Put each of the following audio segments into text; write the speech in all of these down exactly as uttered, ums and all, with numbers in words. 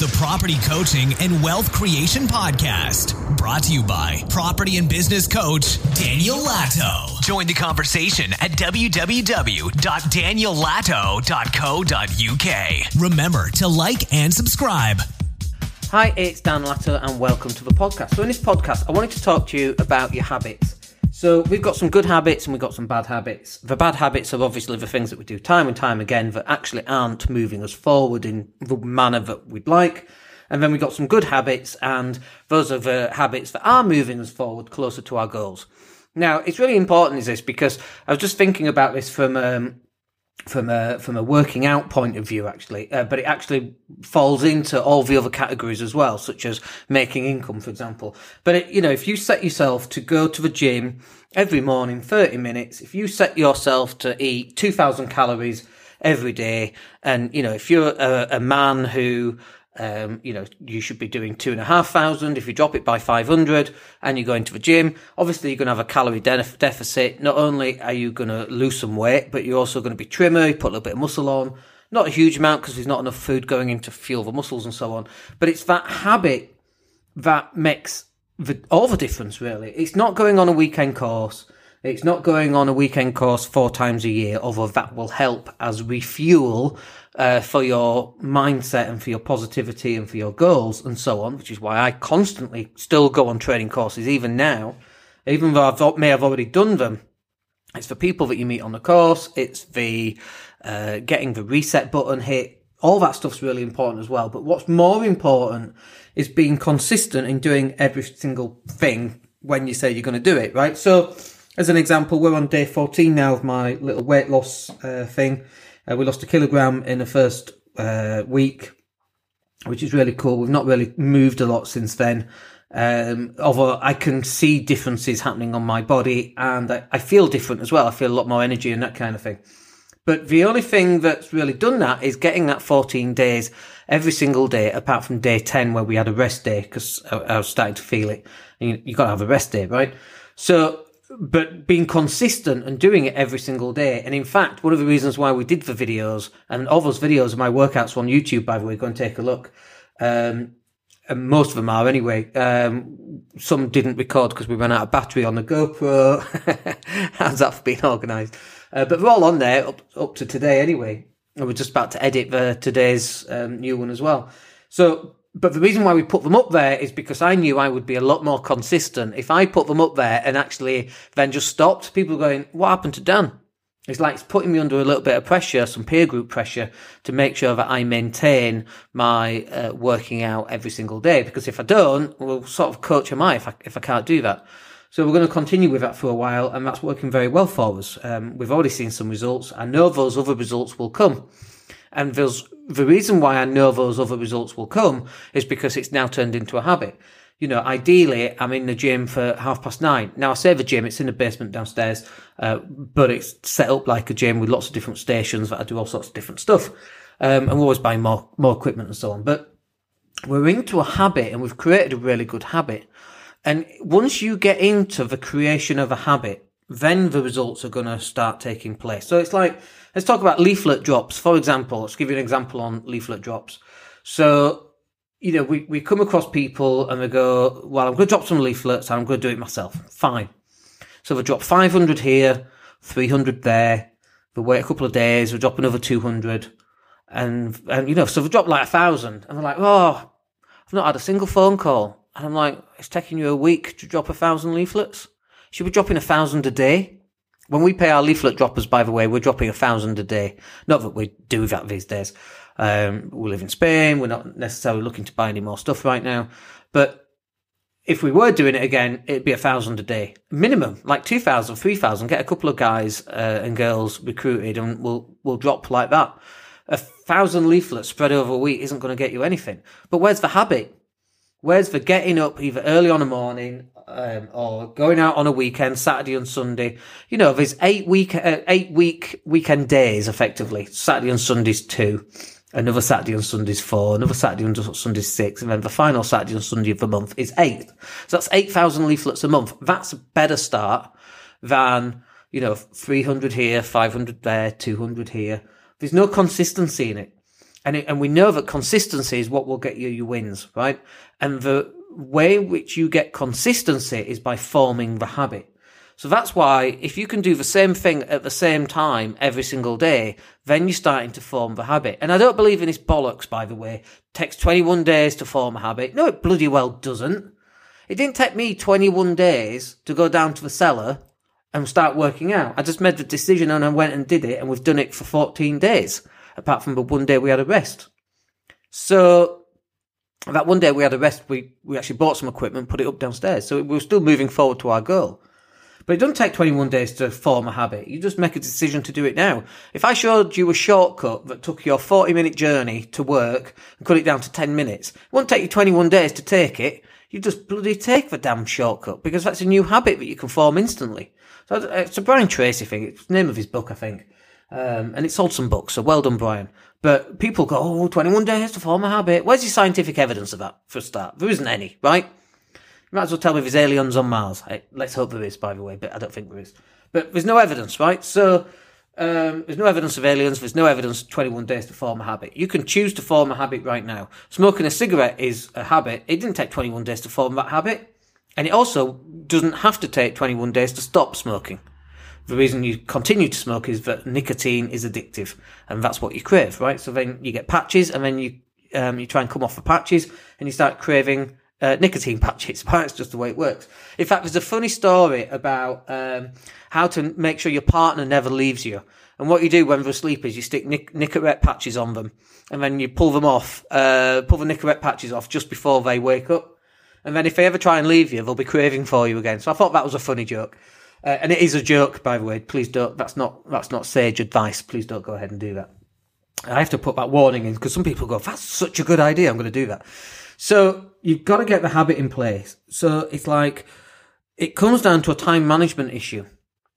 the Property Coaching and Wealth Creation Podcast. Brought to you by property and business coach Daniel Latto. Join the conversation at w w w dot daniel latto dot co dot u k. Remember to like and subscribe. Hi, it's Dan Latto and welcome to the podcast. So in this podcast, I wanted to talk to you about your habits. So we've got some good habits and we've got some bad habits. The bad habits are obviously the things that we do time and time again that actually aren't moving us forward in the manner that we'd like. And then we've got some good habits, and those are the habits that are moving us forward closer to our goals. Now, it's really important, is this, because I was just thinking about this from um, from a from a working out point of view, actually, uh, but it actually falls into all the other categories as well, such as making income, for example. But it, you know, if you set yourself to go to the gym every morning, thirty minutes, if you set yourself to eat two thousand calories every day, and you know, if you're a, a man who Um, you know, you should be doing two and a half thousand. If you drop it by five hundred and you go into the gym, obviously you're going to have a calorie de- deficit. Not only are you going to lose some weight, but you're also going to be trimmer. You put a little bit of muscle on, not a huge amount because there's not enough food going in to fuel the muscles and so on. But it's that habit that makes the, all the difference, really. It's not going on a weekend course. It's not going on a weekend course four times a year, although that will help as refuel uh, for your mindset and for your positivity and for your goals and so on, which is why I constantly still go on training courses, even now, even though I may have already done them. It's the people that you meet on the course. It's the uh, getting the reset button hit. All that stuff's really important as well. But what's more important is being consistent in doing every single thing when you say you're going to do it, right? So, as an example, we're on day fourteen now of my little weight loss uh, thing. Uh, we lost a kilogram in the first uh, week, which is really cool. We've not really moved a lot since then. Um, although I can see differences happening on my body, and I, I feel different as well. I feel a lot more energy and that kind of thing. But the only thing that's really done that is getting that fourteen days every single day, apart from day ten where we had a rest day because I, I was starting to feel it. You, you got to have a rest day, right? So, but being consistent and doing it every single day. And in fact, one of the reasons why we did the videos, and all those videos of my workouts on YouTube, by the way, go and take a look. Um, and most of them are anyway. Um, some didn't record because we ran out of battery on the GoPro. How's that for being organised? Uh, but they're all on there up, up to today anyway. And we're just about to edit the, today's um, new one as well. So, but the reason why we put them up there is because I knew I would be a lot more consistent. If I put them up there and actually then just stopped, people are going, what happened to Dan? It's like it's putting me under a little bit of pressure, some peer group pressure, to make sure that I maintain my uh, working out every single day. Because if I don't, well, sort of coach am I if I, if I can't do that. So we're going to continue with that for a while, and that's working very well for us. Um, we've already seen some results. I know those other results will come. And there's, the reason why I know those other results will come is because it's now turned into a habit. You know, ideally, I'm in the gym for half past nine. Now, I say the gym, it's in the basement downstairs, uh, but it's set up like a gym with lots of different stations that I do all sorts of different stuff. Um, and we're always buying more, more equipment and so on. But we're into a habit, and we've created a really good habit. And once you get into the creation of a habit, then the results are going to start taking place. So it's like, let's talk about leaflet drops, for example. Let's give you an example on leaflet drops. So, you know, we, we come across people and they go, well, I'm going to drop some leaflets and I'm going to do it myself. Fine. So they drop five hundred here, three hundred there. They wait a couple of days, we drop another two hundred. And, and, you know, so they drop like a thousand. And they're like, oh, I've not had a single phone call. And I'm like, it's taking you a week to drop a thousand leaflets? Should we be dropping a thousand a day? When we pay our leaflet droppers, by the way, we're dropping a thousand a day. Not that we do that these days. Um, we live in Spain. We're not necessarily looking to buy any more stuff right now. But if we were doing it again, it'd be a thousand a day. Minimum, like two thousand, three thousand. Get a couple of guys uh, and girls recruited and we'll, we'll drop like that. A thousand leaflets spread over a week isn't going to get you anything. But where's the habit? Where's the getting up either early on a morning um, or going out on a weekend, Saturday and Sunday? You know, there's eight week, uh, eight week weekend days effectively. Saturday and Sunday's two, another Saturday and Sunday's four, another Saturday and Sunday's six, and then the final Saturday and Sunday of the month is eight. So that's eight thousand leaflets a month. That's a better start than, you know, three hundred here, five hundred there, two hundred here. There's no consistency in it. And, it, and we know that consistency is what will get you your wins, right? And the way in which you get consistency is by forming the habit. So that's why if you can do the same thing at the same time every single day, then you're starting to form the habit. And I don't believe in this bollocks, by the way. It takes twenty-one days to form a habit. No, it bloody well doesn't. It didn't take me twenty-one days to go down to the cellar and start working out. I just made the decision and I went and did it, and we've done it for fourteen days, apart from the one day we had a rest. So that one day we had a rest, we, we actually bought some equipment, put it up downstairs. So we were still moving forward to our goal. But it doesn't take twenty-one days to form a habit. You just make a decision to do it now. If I showed you a shortcut that took your forty minute journey to work and cut it down to ten minutes, it won't take you twenty-one days to take it. You just bloody take the damn shortcut, because that's a new habit that you can form instantly. So it's a Brian Tracy thing. It's the name of his book, I think. Um, and it sold some books, so well done, Brian. But people go, oh, twenty-one days to form a habit. Where's the scientific evidence of that, for a start? There isn't any, right? You might as well tell me there's aliens on Mars. Hey, let's hope there is, by the way, but I don't think there is. But there's no evidence, right? So um, there's no evidence of aliens. There's no evidence of twenty-one days to form a habit. You can choose to form a habit right now. Smoking a cigarette is a habit. It didn't take twenty-one days to form that habit. And it also doesn't have to take twenty-one days to stop smoking. The reason you continue to smoke is that nicotine is addictive, and that's what you crave, right? So then you get patches, and then you um, you try and come off the patches, and you start craving Uh, nicotine patches. It's just the way it works. In fact, there's a funny story about um, how to make sure your partner never leaves you. And what you do when they're asleep is you stick nic- Nicorette patches on them, and then you pull them off, uh, pull the Nicorette patches off just before they wake up. And then if they ever try and leave you, they'll be craving for you again. So I thought that was a funny joke. Uh, and it is a joke, by the way. Please don't, that's not, that's not sage advice. Please don't go ahead and do that. I have to put that warning in, because some people go, that's such a good idea, I'm going to do that. So you've got to get the habit in place. So it's like, it comes down to a time management issue,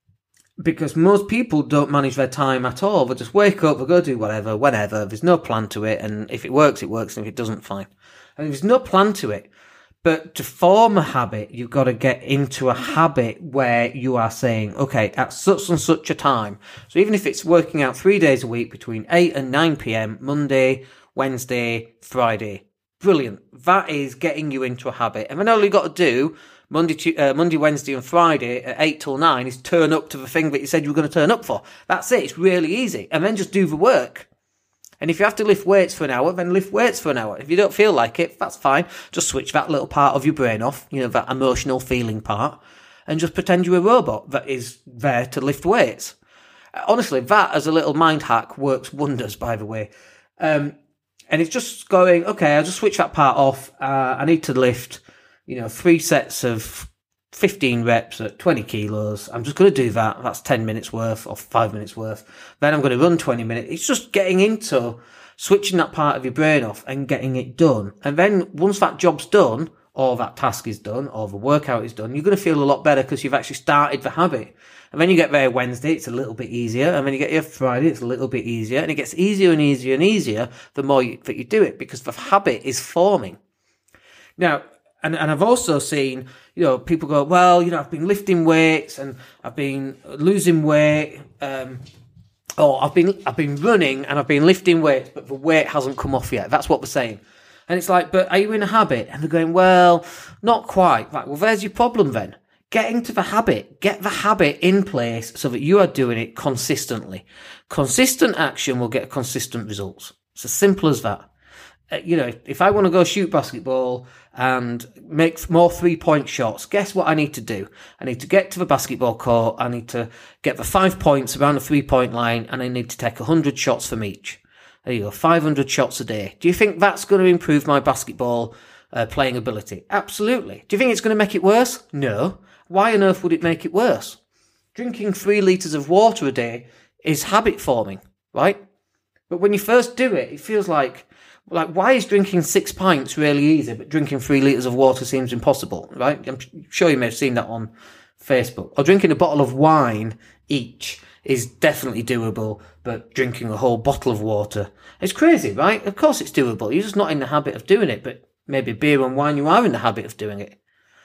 because most people don't manage their time at all. They just wake up, they go do whatever, whenever. There's no plan to it. And if it works, it works. And if it doesn't, fine. And there's no plan to it. But to form a habit, you've got to get into a habit where you are saying, okay, at such and such a time. So even if it's working out three days a week between eight and nine p.m, Monday, Wednesday, Friday. Brilliant. That is getting you into a habit. And then all you've got to do Monday, uh, Monday, Wednesday and Friday at eight till nine is turn up to the thing that you said you were going to turn up for. That's it. It's really easy. And then just do the work. And if you have to lift weights for an hour, then lift weights for an hour. If you don't feel like it, that's fine. Just switch that little part of your brain off, you know, that emotional feeling part, and just pretend you're a robot that is there to lift weights. Honestly, that as a little mind hack works wonders, by the way. Um, And it's just going, okay, I'll just switch that part off. Uh, I need to lift, you know, three sets of fifteen reps at twenty kilos. I'm just going to do that. That's ten minutes worth or five minutes worth. Then I'm going to run twenty minutes. It's just getting into switching that part of your brain off and getting it done. And then once that job's done, or that task is done, or the workout is done, you're going to feel a lot better because you've actually started the habit. And then you get there Wednesday, it's a little bit easier. And then you get here Friday, it's a little bit easier. And it gets easier and easier and easier the more you, that you do it, because the habit is forming. Now, and, and I've also seen, you know, people go, well, you know, I've been lifting weights and I've been losing weight, um, or I've been, I've been running and I've been lifting weights, but the weight hasn't come off yet. That's what we're saying. And it's like, but are you in a habit? And they're going, well, not quite. Right, well, there's your problem then. Get into the habit. Get the habit in place so that you are doing it consistently. Consistent action will get consistent results. It's as simple as that. Uh, you know, if, if I want to go shoot basketball and make more three-point shots, guess what I need to do? I need to get to the basketball court. I need to get the five points around the three-point line, and I need to take one hundred shots from each. There you go, five hundred shots a day. Do you think that's going to improve my basketball uh, playing ability? Absolutely. Do you think it's going to make it worse? No. Why on earth would it make it worse? Drinking three litres of water a day is habit forming, right? But when you first do it, it feels like, like, why is drinking six pints really easy, but drinking three litres of water seems impossible, right? I'm sure you may have seen that on Facebook. Or drinking a bottle of wine each is definitely doable, but drinking a whole bottle of water, it's crazy, right? Of course it's doable. You're just not in the habit of doing it, but maybe beer and wine, you are in the habit of doing it.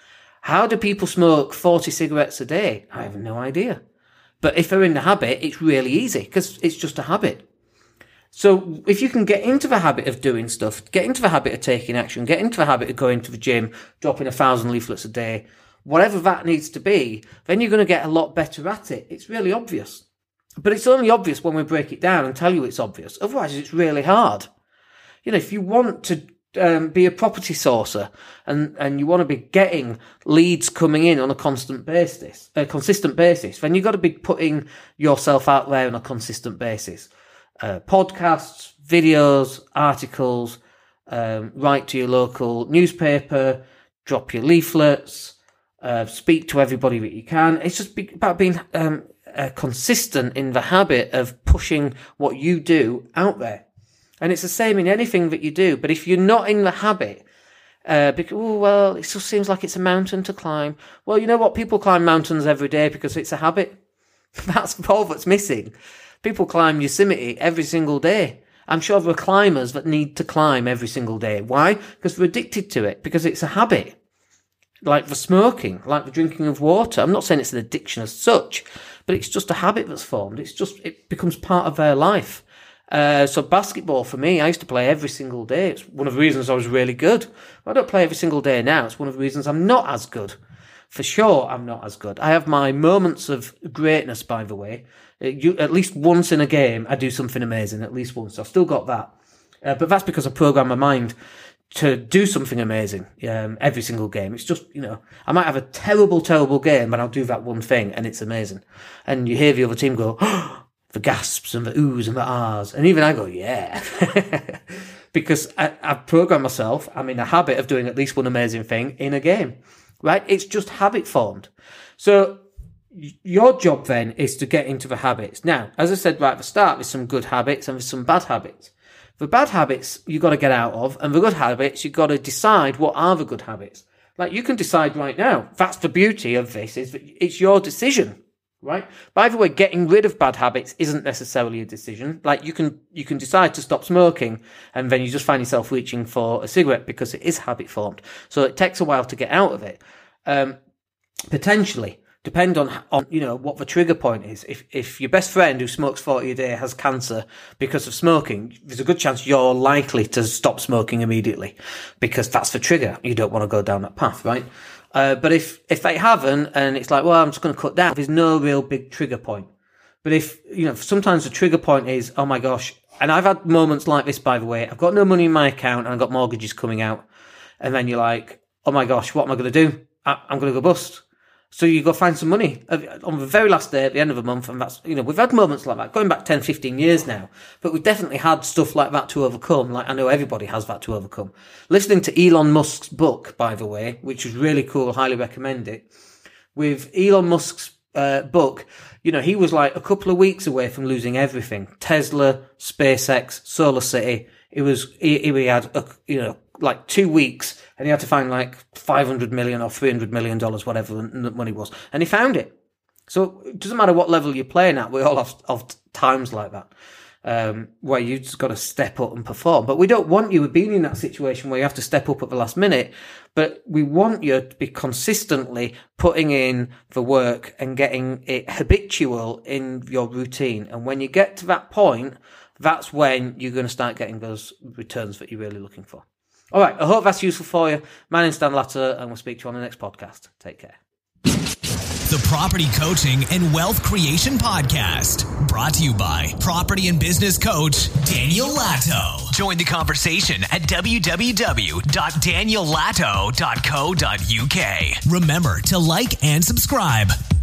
How do people smoke forty cigarettes a day? I have no idea. But if they're in the habit, it's really easy because it's just a habit. So if you can get into the habit of doing stuff, get into the habit of taking action, get into the habit of going to the gym, dropping a thousand leaflets a day, whatever that needs to be, then you're going to get a lot better at it. It's really obvious. But it's only obvious when we break it down and tell you it's obvious. Otherwise, it's really hard. You know, if you want to um, be a property sourcer and, and you want to be getting leads coming in on a constant basis, a consistent basis, then you've got to be putting yourself out there on a consistent basis. Uh, podcasts, videos, articles, um, write to your local newspaper, drop your leaflets, uh, speak to everybody that you can. It's just be- about being um, uh, consistent in the habit of pushing what you do out there. And it's the same in anything that you do. But if you're not in the habit, uh, because, oh, well, it just seems like it's a mountain to climb. Well, you know what? People climb mountains every day because it's a habit. That's all that's missing. People climb Yosemite every single day. I'm sure there are climbers that need to climb every single day. Why? Because they're addicted to it, because it's a habit. Like the smoking, like the drinking of water. I'm not saying it's an addiction as such, but it's just a habit that's formed. It's just, it becomes part of their life. Uh, so basketball for me, I used to play every single day. It's one of the reasons I was really good. I don't play every single day now. It's one of the reasons I'm not as good. For sure, I'm not as good. I have my moments of greatness, by the way. You, at least once in a game, I do something amazing. At least once. I've still got that. Uh, but that's because I program my mind to do something amazing um, every single game. It's just, you know, I might have a terrible, terrible game, but I'll do that one thing, and it's amazing. And you hear the other team go, oh, the gasps and the oohs and the ahs. And even I go, yeah. Because I, I've programmed myself. I'm in a habit of doing at least one amazing thing in a game. Right? It's just habit formed. So your job then is to get into the habits. Now, as I said right at the start, there's some good habits and there's some bad habits. The bad habits you've got to get out of, and the good habits you've got to decide what are the good habits. Like you can decide right now. That's the beauty of this, is that it's your decision, right? By the way, getting rid of bad habits isn't necessarily a decision. Like you can you can decide to stop smoking, and then you just find yourself reaching for a cigarette because it is habit formed. So it takes a while to get out of it. Um, potentially. Depend on, on, you know, what the trigger point is. If, if your best friend who smokes forty a day has cancer because of smoking, there's a good chance you're likely to stop smoking immediately because that's the trigger. You don't want to go down that path, right? Uh, but if, if they haven't and it's like, well, I'm just going to cut down, there's no real big trigger point. But if, you know, sometimes the trigger point is, oh my gosh, and I've had moments like this, by the way, I've got no money in my account and I've got mortgages coming out. And then you're like, oh my gosh, what am I going to do? I, I'm going to go bust. So you go find some money on the very last day at the end of the month. And that's, you know, we've had moments like that going back ten, fifteen years now, but we've definitely had stuff like that to overcome. Like I know everybody has that to overcome. Listening to Elon Musk's book, by the way, which was really cool. Highly recommend it. With Elon Musk's uh, book, you know, he was like a couple of weeks away from losing everything. Tesla, SpaceX, Solar City. It was, he, he had, a, you know, like two weeks and he had to find like five hundred million or three hundred million dollars, whatever the money was. And he found it. So it doesn't matter what level you're playing at. We all have, have times like that, um, where you just got to step up and perform. But we don't want you being in that situation where you have to step up at the last minute. But we want you to be consistently putting in the work and getting it habitual in your routine. And when you get to that point, that's when you're going to start getting those returns that you're really looking for. All right, I hope that's useful for you. My name's Dan Latter, and we'll speak to you on the next podcast. Take care. The Property Coaching and Wealth Creation Podcast, brought to you by property and business coach Daniel Latto. Join the conversation at w w w dot daniel latto dot co dot u k. Remember to like and subscribe.